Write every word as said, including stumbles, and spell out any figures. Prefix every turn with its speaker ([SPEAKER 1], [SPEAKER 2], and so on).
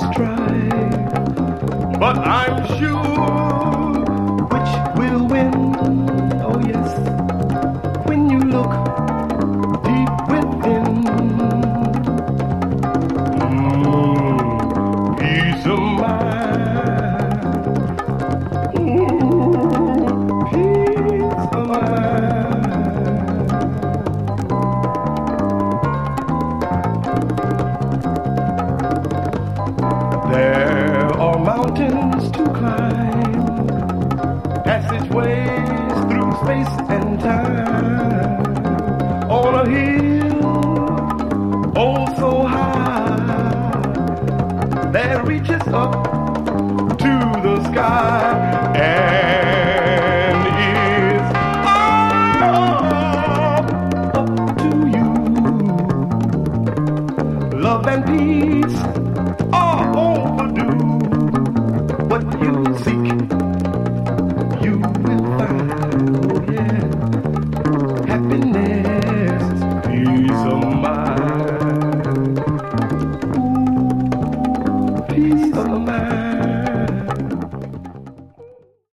[SPEAKER 1] must try, but I'm sure which will win. Oh yes, when you look deep within. Mm, peace of mind. Mm, peace of mind. There are mountains to climb, passageways through space and time, on a hill, oh so high, that reaches up to the sky, and it's all up to you. Love and peace